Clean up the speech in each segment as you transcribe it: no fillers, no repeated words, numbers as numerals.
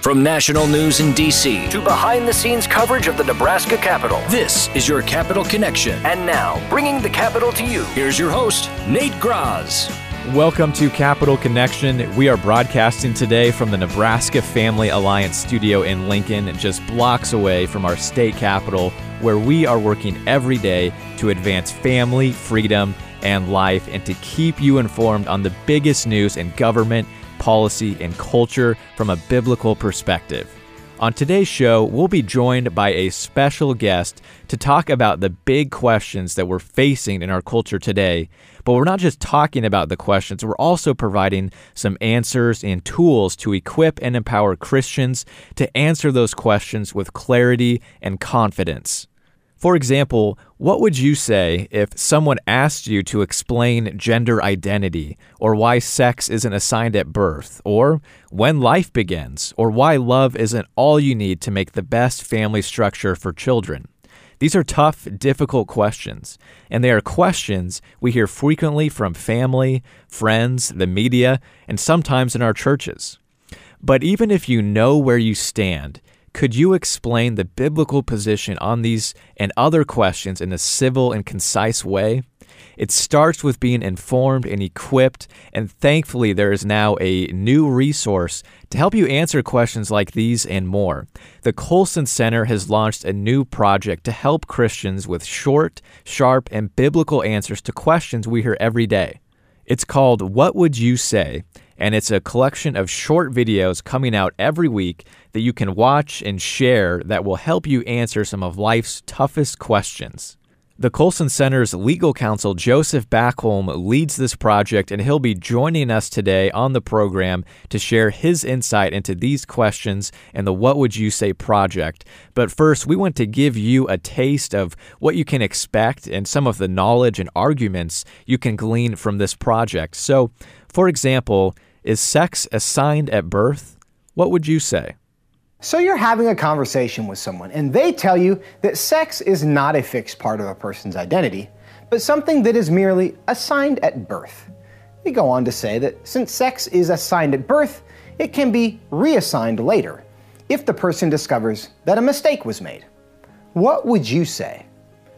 From national news in D.C. to behind-the-scenes coverage of the Nebraska Capitol, this is your Capitol Connection. And now, bringing the Capitol to you, here's your host, Nate Graz. Welcome to Capitol Connection. We are broadcasting today from the Nebraska Family Alliance studio in Lincoln, just blocks away from our state capitol, where we are working every day to advance family, freedom, and life, and to keep you informed on the biggest news in government, policy, and culture from a biblical perspective. On today's show, we'll be joined by a special guest to talk about the big questions that we're facing in our culture today. But we're not just talking about the questions, we're also providing some answers and tools to equip and empower Christians to answer those questions with clarity and confidence. For example, what would you say if someone asked you to explain gender identity, or why sex isn't assigned at birth, or when life begins, or why love isn't all you need to make the best family structure for children? These are tough, difficult questions, and they are questions we hear frequently from family, friends, the media, and sometimes in our churches. But even if you know where you stand, could you explain the biblical position on these and other questions in a civil and concise way? It starts with being informed and equipped, and thankfully there is now a new resource to help you answer questions like these and more. The Colson Center has launched a new project to help Christians with short, sharp, and biblical answers to questions we hear every day. It's called What Would You Say? And it's a collection of short videos coming out every week that you can watch and share that will help you answer some of life's toughest questions. The Colson Center's legal counsel, Joseph Backholm, leads this project, and he'll be joining us today on the program to share his insight into these questions and the What Would You Say project. But first, we want to give you a taste of what you can expect and some of the knowledge and arguments you can glean from this project. So, for example, is sex assigned at birth? What would you say? So you're having a conversation with someone, and they tell you that sex is not a fixed part of a person's identity, but something that is merely assigned at birth. They go on to say that since sex is assigned at birth, it can be reassigned later, if the person discovers that a mistake was made. What would you say?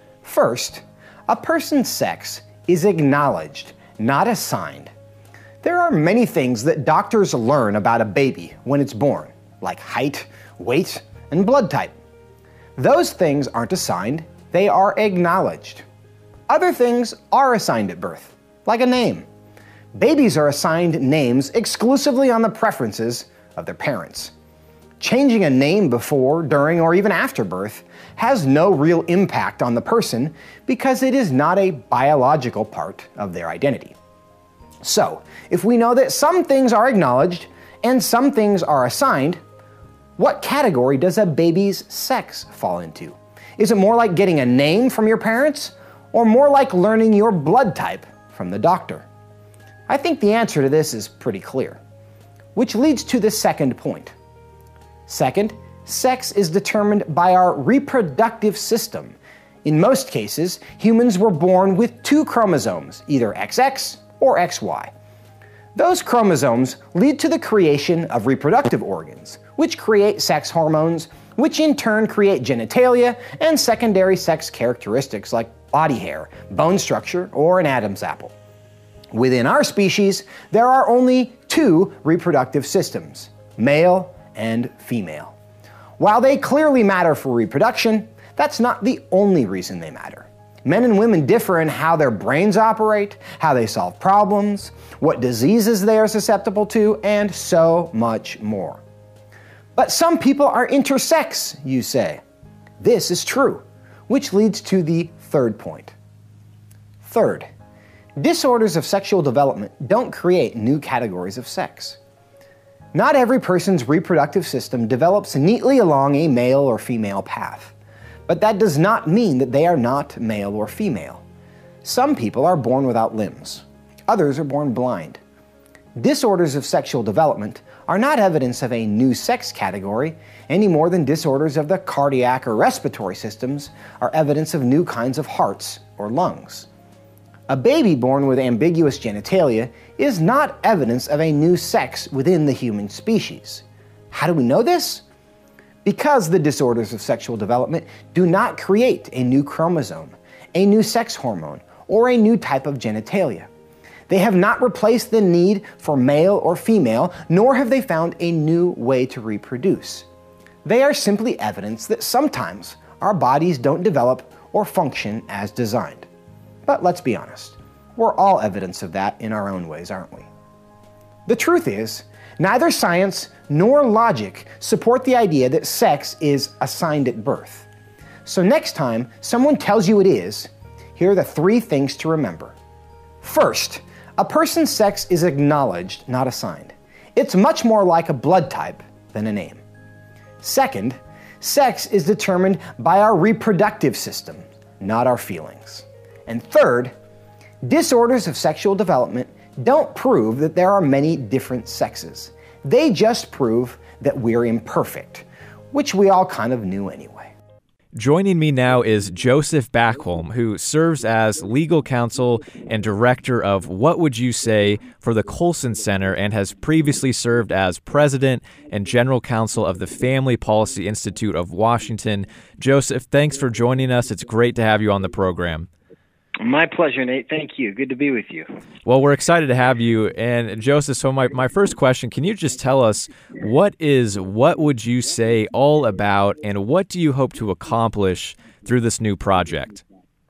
First, a person's sex is acknowledged, not assigned. There are many things that doctors learn about a baby when it's born, like height, weight, and blood type. Those things aren't assigned, they are acknowledged. Other things are assigned at birth, like a name. Babies are assigned names exclusively on the preferences of their parents. Changing a name before, during, or even after birth has no real impact on the person because it is not a biological part of their identity. So, if we know that some things are acknowledged and some things are assigned, what category does a baby's sex fall into? Is it more like getting a name from your parents, or more like learning your blood type from the doctor? I think the answer to this is pretty clear, which leads to the second point. Second, sex is determined by our reproductive system. In most cases, humans were born with two chromosomes, either XX or XY. Those chromosomes lead to the creation of reproductive organs, which create sex hormones, which in turn create genitalia and secondary sex characteristics like body hair, bone structure, or an Adam's apple. Within our species, there are only two reproductive systems, male and female. While they clearly matter for reproduction, that's not the only reason they matter. Men and women differ in how their brains operate, how they solve problems, what diseases they are susceptible to, and so much more. But some people are intersex, you say. This is true, which leads to the third point. Third, disorders of sexual development don't create new categories of sex. Not every person's reproductive system develops neatly along a male or female path. But that does not mean that they are not male or female. Some people are born without limbs. Others are born blind. Disorders of sexual development are not evidence of a new sex category any more than disorders of the cardiac or respiratory systems are evidence of new kinds of hearts or lungs. A baby born with ambiguous genitalia is not evidence of a new sex within the human species. How do we know this? Because the disorders of sexual development do not create a new chromosome, a new sex hormone, or a new type of genitalia. They have not replaced the need for male or female, nor have they found a new way to reproduce. They are simply evidence that sometimes our bodies don't develop or function as designed. But let's be honest, we're all evidence of that in our own ways, aren't we? The truth is, neither science nor logic support the idea that sex is assigned at birth. So next time someone tells you it is, here are the 3 things to remember. First, a person's sex is acknowledged, not assigned. It's much more like a blood type than a name. Second, sex is determined by our reproductive system, not our feelings. And third, disorders of sexual development don't prove that there are many different sexes. They just prove that we're imperfect, which we all kind of knew anyway. Joining me now is Joseph Backholm, who serves as legal counsel and director of What Would You Say for the Colson Center and has previously served as president and general counsel of the Family Policy Institute of Washington. Joseph, thanks for joining us. It's great to have you on the program. My pleasure, Nate. Thank you. Good to be with you. Well, we're excited to have you. And Joseph, so my first question, can you just tell us What Would You Say all about, and what do you hope to accomplish through this new project?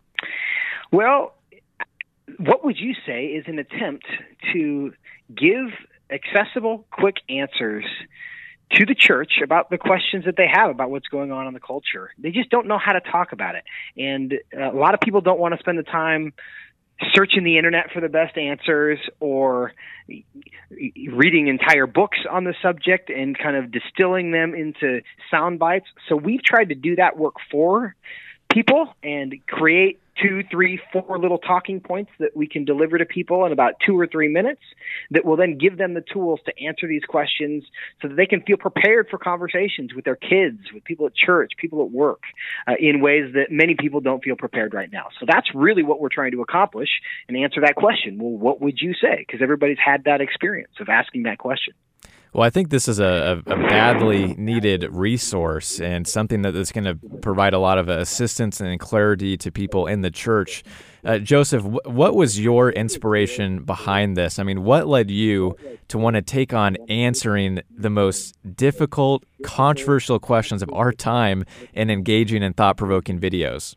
Well, What Would You Say is an attempt to give accessible, quick answers to the church about the questions that they have about what's going on in the culture. They just don't know how to talk about it. And a lot of people don't want to spend the time searching the internet for the best answers or reading entire books on the subject and kind of distilling them into sound bites. So we've tried to do that work for people and create 2, 3, 4 little talking points that we can deliver to people in about 2 or 3 minutes that will then give them the tools to answer these questions so that they can feel prepared for conversations with their kids, with people at church, people at work, in ways that many people don't feel prepared right now. So that's really what we're trying to accomplish and answer that question. Well, what would you say? Because everybody's had that experience of asking that question. Well, I think this is a badly needed resource and something that's going to provide a lot of assistance and clarity to people in the church. Joseph, what was your inspiration behind this? I mean, what led you to want to take on answering the most difficult, controversial questions of our time and engaging in thought-provoking videos?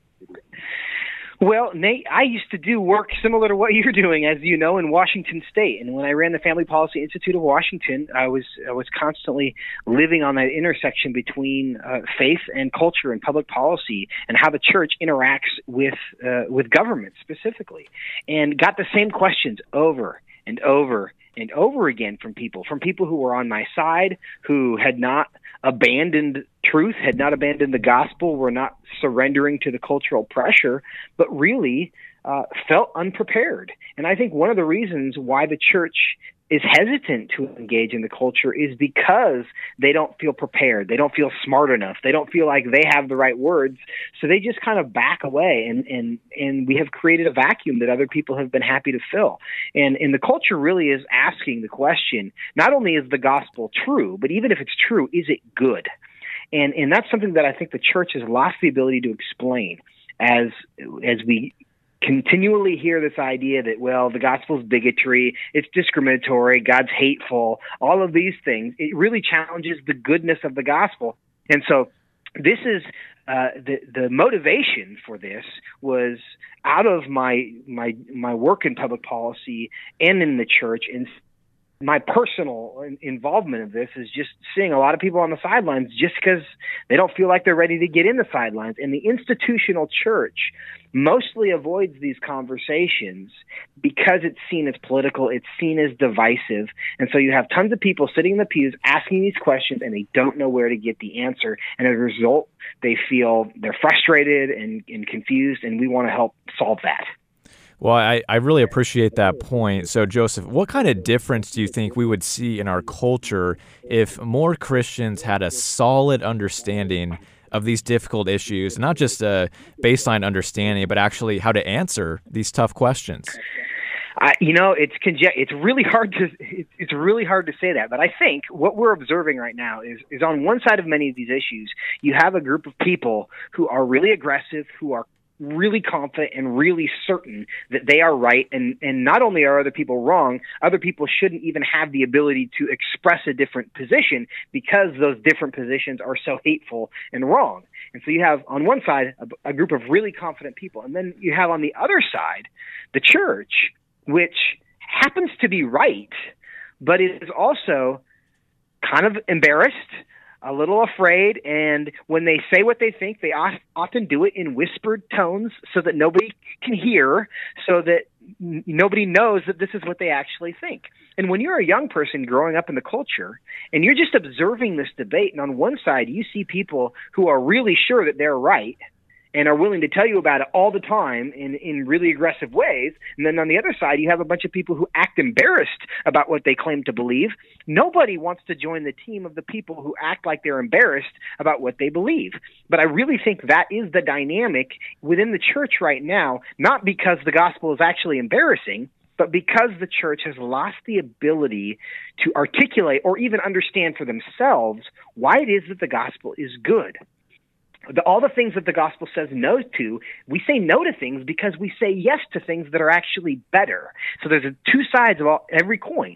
Well, Nate, I used to do work similar to what you're doing, as you know, in Washington State. And when I ran the Family Policy Institute of Washington, I was constantly living on that intersection between faith and culture and public policy and how the church interacts with government specifically, and got the same questions over and over and over again from people who were on my side, who had not abandoned truth, had not abandoned the gospel, were not surrendering to the cultural pressure, but really felt unprepared. And I think one of the reasons why the church is hesitant to engage in the culture is because they don't feel prepared. They don't feel smart enough. They don't feel like they have the right words. So they just kind of back away, and we have created a vacuum that other people have been happy to fill. And the culture really is asking the question, not only is the gospel true, but even if it's true, is it good? And that's something that I think the church has lost the ability to explain as we continually hear this idea that, well, the gospel's bigotry, it's discriminatory, God's hateful, all of these things. It really challenges the goodness of the gospel. And so this is the motivation for this was out of my work in public policy and in the church, and my personal involvement of this is just seeing a lot of people on the sidelines just because they don't feel like they're ready to get in the sidelines. And the institutional church mostly avoids these conversations because it's seen as political, it's seen as divisive. And so you have tons of people sitting in the pews asking these questions, and they don't know where to get the answer. And as a result, they feel they're frustrated and confused, and we want to help solve that. Well, I really appreciate that point. So, Joseph, what kind of difference do you think we would see in our culture if more Christians had a solid understanding of these difficult issues, not just a baseline understanding, but actually how to answer these tough questions? It's really hard to say that, but I think what we're observing right now is on one side of many of these issues, you have a group of people who are really aggressive, who are really confident and really certain that they are right, and not only are other people wrong, other people shouldn't even have the ability to express a different position because those different positions are so hateful and wrong. And so you have on one side a group of really confident people, and then you have on the other side the church, which happens to be right, but is also kind of embarrassed, a little afraid, and when they say what they think, they often do it in whispered tones so that nobody can hear, so that nobody knows that this is what they actually think. And when you're a young person growing up in the culture and you're just observing this debate, and on one side you see people who are really sure that they're right and are willing to tell you about it all the time in really aggressive ways. And then on the other side, you have a bunch of people who act embarrassed about what they claim to believe. Nobody wants to join the team of the people who act like they're embarrassed about what they believe. But I really think that is the dynamic within the church right now, not because the gospel is actually embarrassing, but because the church has lost the ability to articulate or even understand for themselves why it is that the gospel is good. All the things that the gospel says no to, we say no to things because we say yes to things that are actually better. So there's two sides of every coin.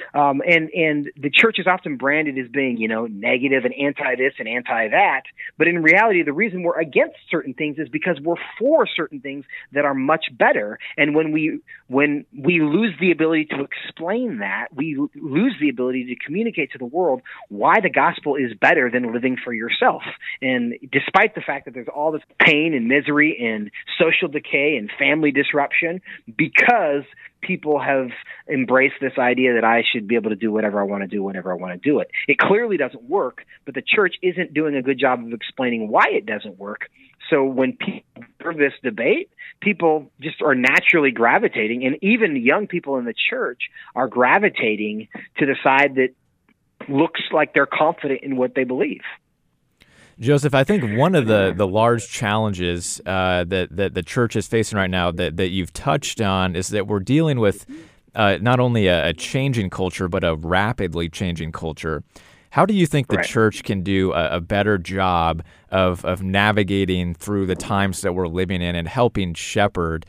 And the church is often branded as being, negative and anti-this and anti-that. But in reality, the reason we're against certain things is because we're for certain things that are much better. And when we lose the ability to explain that, we lose the ability to communicate to the world why the gospel is better than living for yourself. And despite the fact that there's all this pain and misery and social decay and family disruption, because people have embraced this idea that I should be able to do whatever I want to do whenever I want to do it. It clearly doesn't work, but the church isn't doing a good job of explaining why it doesn't work. So when people observe this debate, people just are naturally gravitating, and even young people in the church are gravitating to the side that looks like they're confident in what they believe. Joseph, I think one of the large challenges that the church is facing right now that you've touched on is that we're dealing with not only a changing culture, but a rapidly changing culture. How do you think the church can do a better job of navigating through the times that we're living in and helping shepherd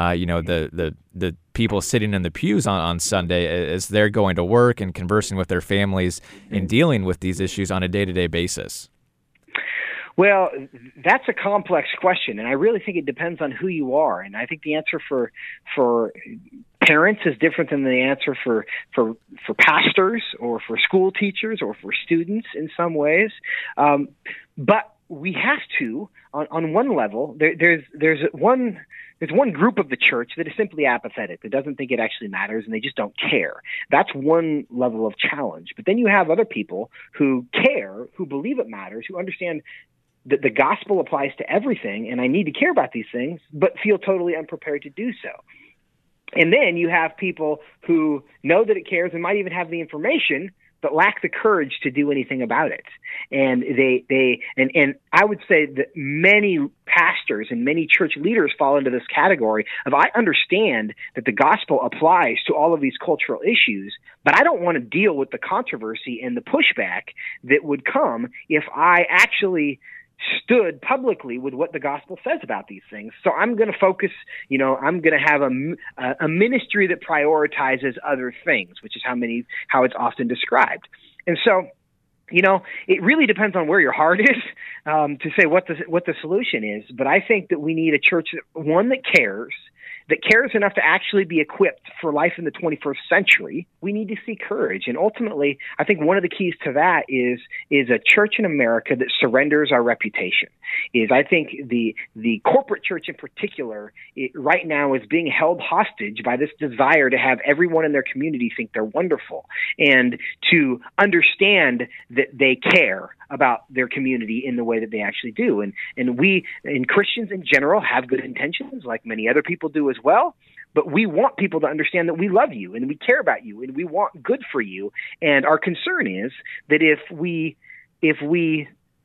the people sitting in the pews on Sunday as they're going to work and conversing with their families and dealing with these issues on a day-to-day basis? Well, that's a complex question, and I really think it depends on who you are. And I think the answer for parents is different than the answer for pastors or for school teachers or for students in some ways. But we have to, on one level, there's one group of the church that is simply apathetic, that doesn't think it actually matters, and they just don't care. That's one level of challenge. But then you have other people who care, who believe it matters, who understand that the gospel applies to everything, and I need to care about these things, but feel totally unprepared to do so. And then you have people who know that it cares and might even have the information, but lack the courage to do anything about it. And and I would say that many pastors and many church leaders fall into this category of, I understand that the gospel applies to all of these cultural issues, but I don't want to deal with the controversy and the pushback that would come if I actually stood publicly with what the gospel says about these things. So I'm going to focus, I'm going to have a ministry that prioritizes other things, which is how it's often described. And so, it really depends on where your heart is to say what the solution is. But I think that we need a church, one that cares enough to actually be equipped for life in the 21st century. We need to see courage. And ultimately, I think one of the keys to that is a church in America that surrenders our reputation. I think the corporate church in particular right now is being held hostage by this desire to have everyone in their community think they're wonderful and to understand that they care about their community in the way that they actually do. And we, and Christians in general, have good intentions, like many other people do as well. But we want people to understand that we love you and we care about you and we want good for you. And our concern is that if we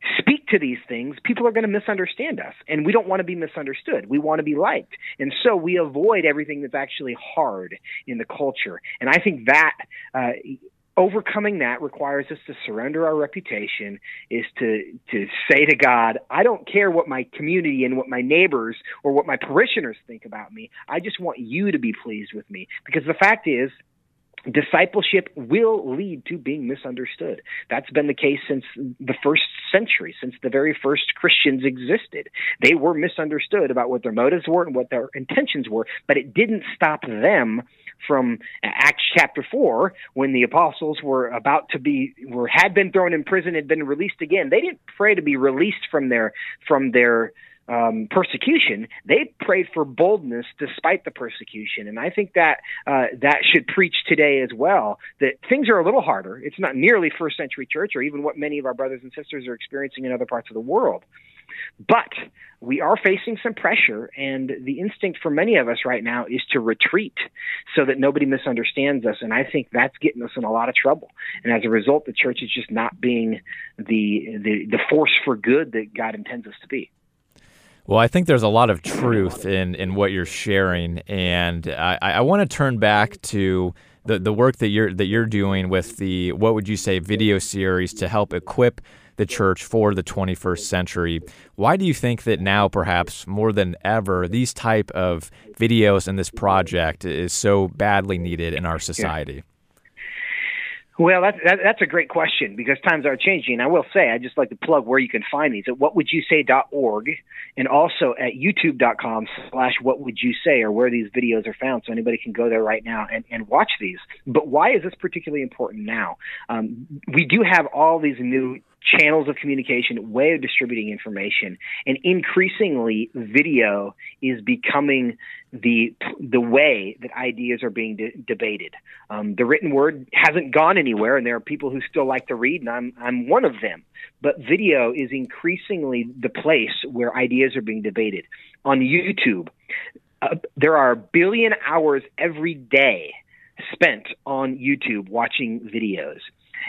speak to these things, people are going to misunderstand us, and we don't want to be misunderstood. We want to be liked, and so we avoid everything that's actually hard in the culture. And I think that overcoming that requires us to surrender our reputation, is to say to God, I don't care what my community and what my neighbors or what my parishioners think about me. I just want you to be pleased with me. Because the fact is, discipleship will lead to being misunderstood. That's been the case since the first century, since the very first Christians existed. They were misunderstood about what their motives were and what their intentions were, but it didn't stop them from Acts chapter 4, when the apostles had been thrown in prison, had been released again. They didn't pray to be released from their persecution. They prayed for boldness despite the persecution. And I think that that should preach today as well, that things are a little harder. It's not nearly first century church or even what many of our brothers and sisters are experiencing in other parts of the world. But we are facing some pressure, and the instinct for many of us right now is to retreat so that nobody misunderstands us. And I think that's getting us in a lot of trouble. And as a result, the church is just not being the force for good that God intends us to be. Well, I think there's a lot of truth in what you're sharing, and I want to turn back to the work that you're doing with the, what would you say, video series to help equip the church for the 21st century. Why do you think that now, perhaps more than ever, these type of videos and this project is so badly needed in our society? Yeah. Well, that's a great question, because times are changing. I will say, I just like to plug where you can find these at whatwouldyousay.org, and also at youtube.com/whatwouldyousay, or where these videos are found. So anybody can go there right now and watch these. But why is this particularly important now? We do have all these new channels of communication, way of distributing information, and increasingly video is becoming the way that ideas are being debated. The written word hasn't gone anywhere, and there are people who still like to read, and I'm one of them. But video is increasingly the place where ideas are being debated. On YouTube, there are 1 billion hours every day spent on YouTube watching videos.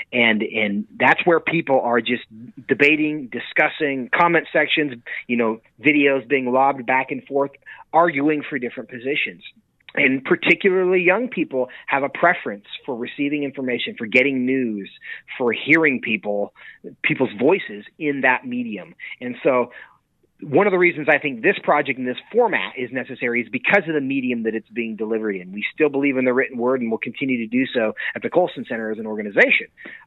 And that's where people are just debating, discussing, comment sections, videos being lobbed back and forth, arguing for different positions. And particularly young people have a preference for receiving information, for getting news, for hearing people's voices in that medium. And so one of the reasons I think this project in this format is necessary is because of the medium that it's being delivered in. We still believe in the written word, and will continue to do so at the Colson Center as an organization.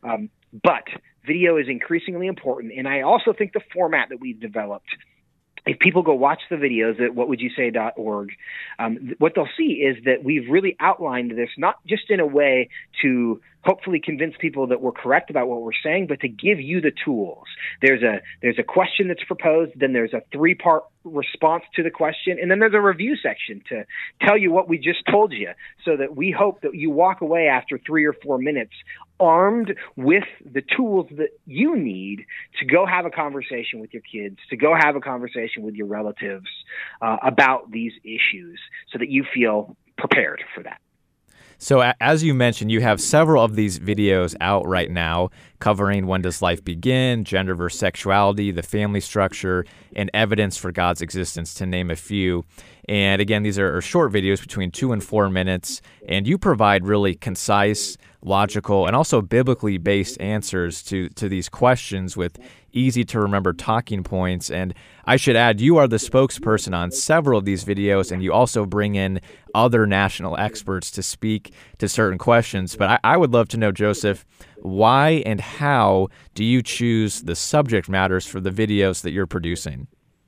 But video is increasingly important, and I also think the format that we've developed, if people go watch the videos at whatwouldyousay.org, what they'll see is that we've really outlined this not just in a way to hopefully convince people that we're correct about what we're saying, but to give you the tools. There's a question that's proposed, then there's a 3-part response to the question, and then there's a review section to tell you what we just told you, so that we hope that you walk away after 3 or 4 minutes armed with the tools that you need to go have a conversation with your kids, to go have a conversation with your relatives about these issues, so that you feel prepared for that. So as you mentioned, you have several of these videos out right now covering when does life begin, gender versus sexuality, the family structure, and evidence for God's existence, to name a few. And again, these are short videos between 2 and 4 minutes, and you provide really concise, logical, and also biblically based answers to these questions with easy to remember talking points. And I should add, you are the spokesperson on several of these videos, and you also bring in other national experts to speak to certain questions. But I would love to know, Joseph, why and how do you choose the subject matters for the videos that you're producing?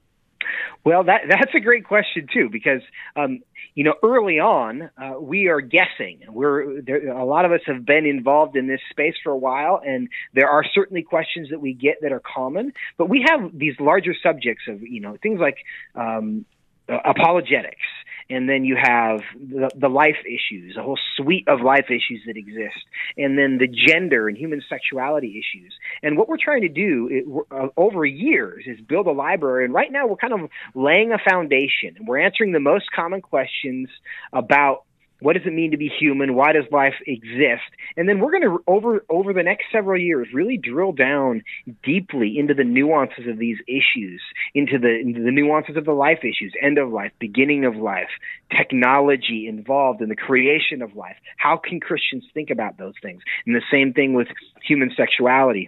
Well, that's a great question too, because early on we are guessing. A lot of us have been involved in this space for a while, and there are certainly questions that we get that are common. But we have these larger subjects of things like apologetics. And then you have the life issues, a whole suite of life issues that exist, and then the gender and human sexuality issues. And what we're trying to do over years is build a library. And right now we're kind of laying a foundation, and we're answering the most common questions about What does it mean to be human? Why does life exist? And then we're going to, over the next several years, really drill down deeply into the nuances of these issues, into the nuances of the life issues, end of life, beginning of life, technology involved in the creation of life. How can Christians think about those things? And the same thing with human sexuality.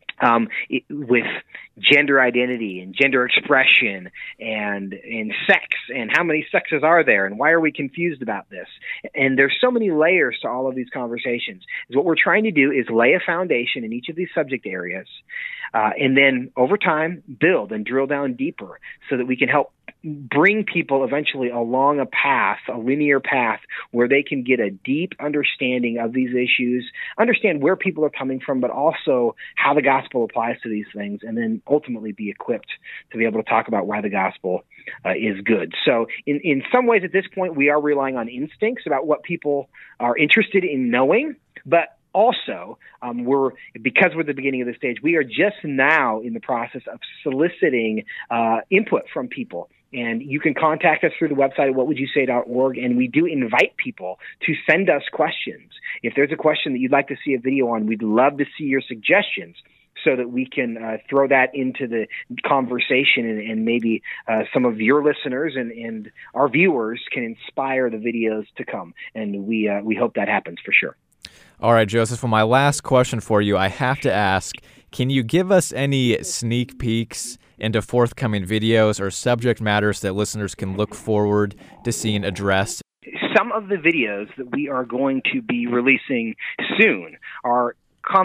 With gender identity and gender expression and sex, and how many sexes are there, and why are we confused about this? And there's so many layers to all of these conversations. What we're trying to do is lay a foundation in each of these subject areas, and then over time build and drill down deeper so that we can help bring people eventually along a linear path, where they can get a deep understanding of these issues, understand where people are coming from, but also how the gospel applies to these things, and then ultimately be equipped to be able to talk about why the gospel is good. So in some ways at this point, we are relying on instincts about what people are interested in knowing, but also, because we're at the beginning of the stage, we are just now in the process of soliciting input from people. And you can contact us through the website at whatwouldyousay.org, and we do invite people to send us questions. If there's a question that you'd like to see a video on, we'd love to see your suggestions so that we can throw that into the conversation, and maybe some of your listeners and our viewers can inspire the videos to come. And we hope that happens for sure. All right, Joseph, for my last question for you, I have to ask, can you give us any sneak peeks into forthcoming videos or subject matters that listeners can look forward to seeing addressed? Some of the videos that we are going to be releasing soon are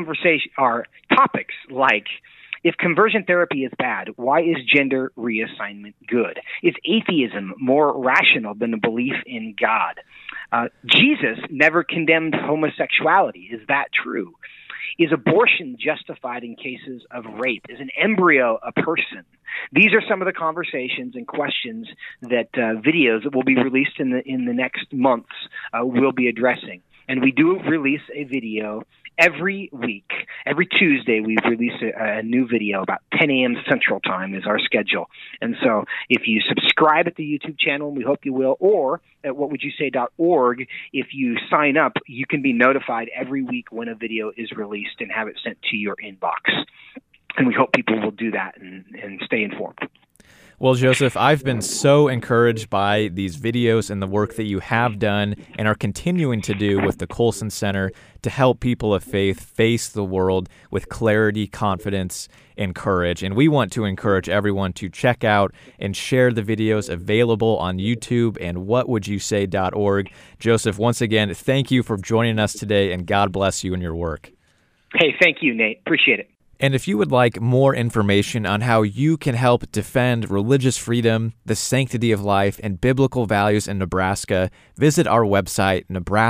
topics like, if conversion therapy is bad, why is gender reassignment good? Is atheism more rational than a belief in God? Jesus never condemned homosexuality. Is that true? Is abortion justified in cases of rape? Is an embryo a person? These are some of the conversations and questions that videos that will be released in the next months will be addressing. And we do release a video every week. Every Tuesday, we release a new video about 10 a.m. Central Time is our schedule. And so if you subscribe at the YouTube channel, and we hope you will, or at whatwouldyousay.org, if you sign up, you can be notified every week when a video is released and have it sent to your inbox. And we hope people will do that and stay informed. Well, Joseph, I've been so encouraged by these videos and the work that you have done and are continuing to do with the Colson Center to help people of faith face the world with clarity, confidence, and courage. And we want to encourage everyone to check out and share the videos available on YouTube and whatwouldyousay.org. Joseph, once again, thank you for joining us today, and God bless you in your work. Hey, thank you, Nate. Appreciate it. And if you would like more information on how you can help defend religious freedom, the sanctity of life, and biblical values in Nebraska, visit our website,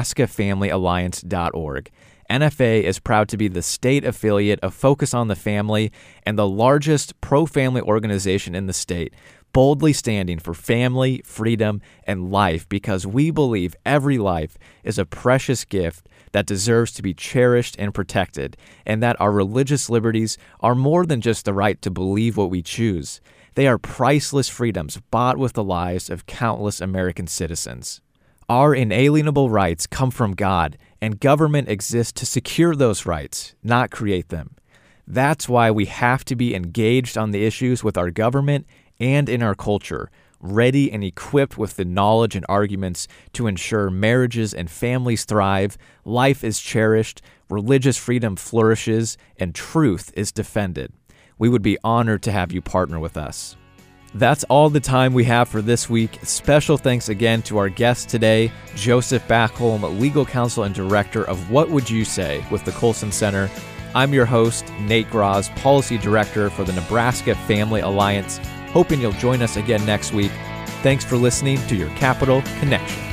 nebraskafamilyalliance.org. NFA is proud to be the state affiliate of Focus on the Family and the largest pro-family organization in the state, boldly standing for family, freedom, and life, because we believe every life is a precious gift that deserves to be cherished and protected, and that our religious liberties are more than just the right to believe what we choose. They are priceless freedoms bought with the lives of countless American citizens. Our inalienable rights come from God, and government exists to secure those rights, not create them. That's why we have to be engaged on the issues with our government and in our culture, ready and equipped with the knowledge and arguments to ensure marriages and families thrive, life is cherished, religious freedom flourishes, and truth is defended. We would be honored to have you partner with us. That's all the time we have for this week. Special thanks again to our guest today, Joseph Backholm, Legal Counsel and Director of What Would You Say with the Colson Center. I'm your host, Nate Graz, Policy Director for the Nebraska Family Alliance, hoping you'll join us again next week. Thanks for listening to your Capital Connection.